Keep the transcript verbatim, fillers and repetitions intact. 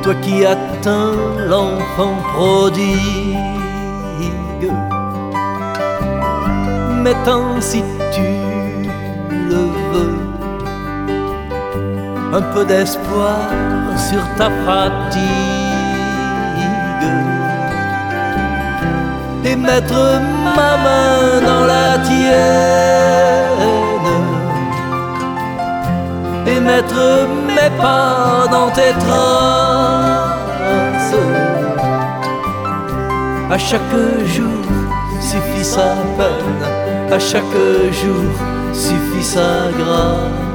toi qui atteins l'enfant prodigue. Mettant si tu le veux un peu d'espoir sur ta fatigue et mettre ma main dans la tienne et mettre mes pas dans tes traces. À chaque jour suffit sa peine, à chaque jour suffit sa grâce.